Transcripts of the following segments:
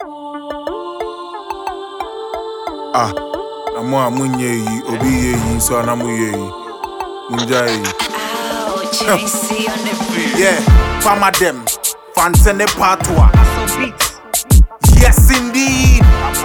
Ah, namo amunye yi, obi ye yi, so anamu ye yi. Munja yi. JC on the beat. Yeah, farmer them, fans and the patwa. Yes indeed.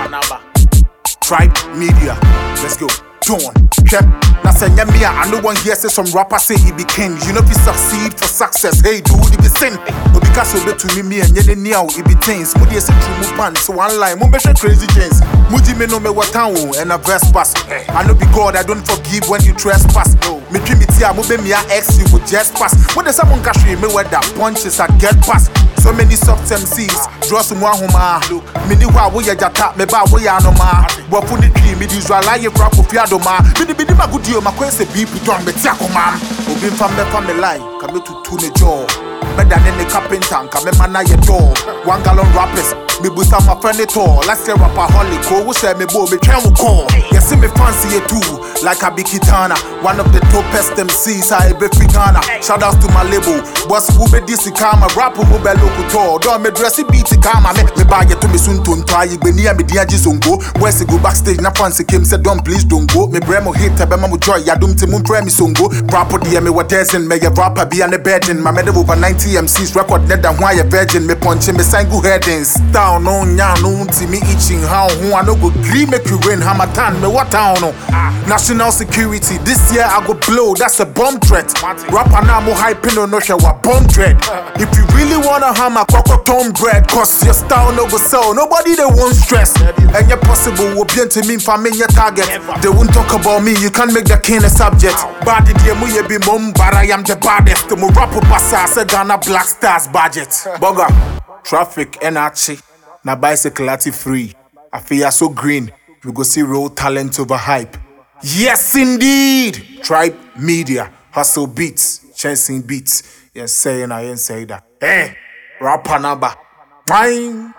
Tribe Media. Let's go. Dawn. Kept. Now say me, I know one here say some rapper say he be king. You know if you succeed for success, hey dude, he be sin. But because of it to me and yene niao, he be things. Mudi say true move pan, so one line, mumbe crazy chains. Mudi me no me what town and a verse pass. I know be God, I don't forgive when you trespass. Me dream it here, mube me a ex, you would just pass. When there's someone cash me where that punches I get past. So many soft MCs, draw some one homa. Mini wa we ya jata, me ba we ya no ma. Wapuni tree, me visualize your rap of yadoma. Bidi ma good deal, my quest beep, don't be tiako man. Obin from the family line, come to tune jaw. Better than the carpenter, come man your door. 1 gallon rappers, me boost my friend at all. Last year rapper Holly, who say me bo, me try to call. You see me fancy it too, like a big Kitana. One of the dopest MCs, I be Ghana. Shout out to my label, boss who be this kama, rapper who be local tour. Don't me dressy beat kama, me buy it to me soon to try. You be near me, dear Jizongo. Where's go backstage, na fancy Kim said, don't please don't go. Me bremo hit, Tabema joy, ya dum timum premi songo. Proper dear me what dancing, me a rapper be on the bed in my medal over 90 MCs record net than why a virgin me punching me sang good headings. Down on ya no to me itching how who I no go green make you rain hamatan me what town no. National security this year I go blow, that's a bomb threat. Rapper now mo hyping no show a bomb dread. If you really wanna hammer coco tom bread, cause your style no go sell, nobody they won't stress. And you're possible will be to me for me your target. They won't talk about me, you can't make the king a subject. Body dear mu ye be mum, but I am the baddest. Mo rapper passa say Ghana Black Stars budget. Boga, traffic energy, na bicycle at free. I feel so green, we go see real talent over hype. Yes indeed, Tribe Media, hustle beats, chasing beats. Yes saying I ain't say that. Hey, rapper number, fine.